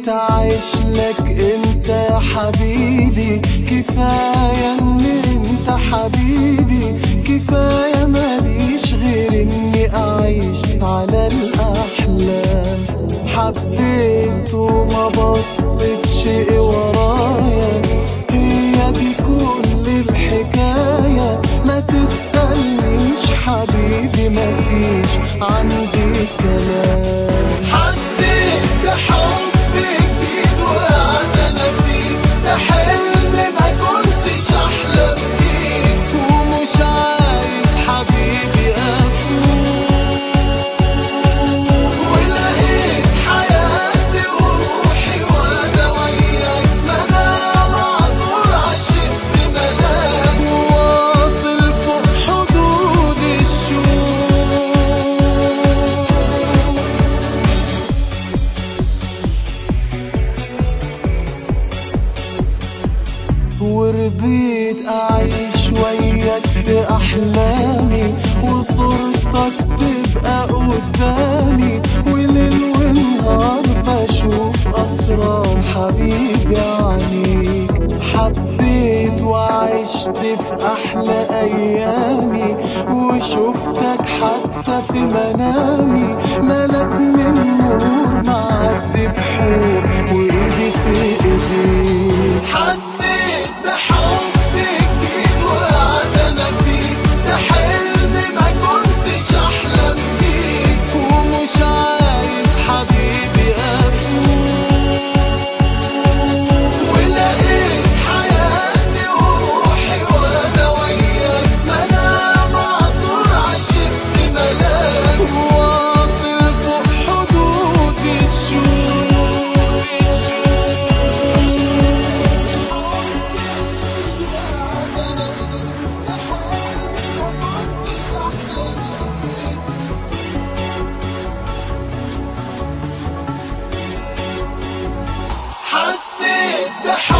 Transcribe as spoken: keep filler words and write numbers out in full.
عايش لك انت يا حبيبي، كفاية ان انت حبيبي، كفاية ماليش غير اني اعيش على الاحلام. حبيت وما بصيتش ورايا، هي دي كل الحكاية. ما تسألنيش حبيبي، مفيش عندي كلام. حسيت بحب جديد وقعت انا فيه، ده حلم ما كنتش احلم بيه، ومش عايز حبيبي افوق. ولقيت حياتي وروحي وانا وياك، ما انا معذور عشقت ملاك، وواصل فوق حدود الشوق. ورضيت أعيش وياك في أحلامي، وصورتك تبقى قدامي، وليل ونهار بشوف أسرار حبيبي عنيك. حبيت وعشت في أحلى أيامي، وشفتك حتى في منامي، ملك من نور معدي بحور، وإيدي في إيديك. حسيت بحب جديد وقعت انا فيه، ده حلم ما كنتش احلم بيه، ومش عايز حبيبي افوق. ولقيت حياتي وروحي وانا وياك، ما انا معذور عشقت ملاك، واصل فوق حدود الشوق. حسيت بحب